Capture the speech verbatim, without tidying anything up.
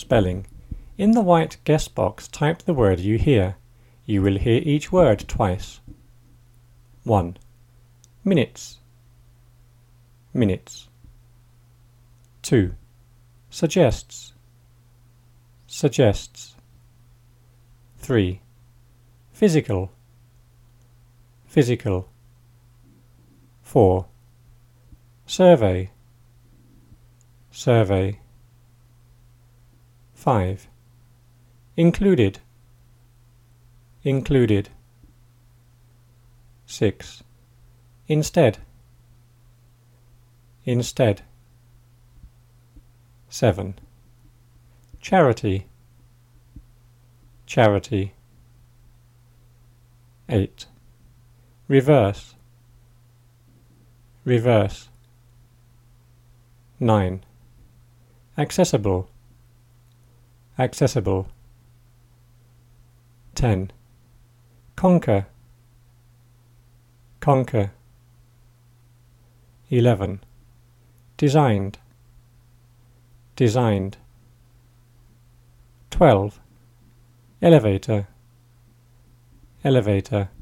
Spelling. In the white guess box, type the word you hear. You will hear each word twice. one. Minutes. Minutes. two. Suggests. Suggests. three. Physical. Physical. four. Survey. Survey. five. Included. Included. six. Instead. Instead. seven. Charity. Charity. eight. Reverse. Reverse. nine. Accessible. Accessible. ten. Conquer. Conquer. eleven. Designed. Designed. twelve. Elevator. Elevator.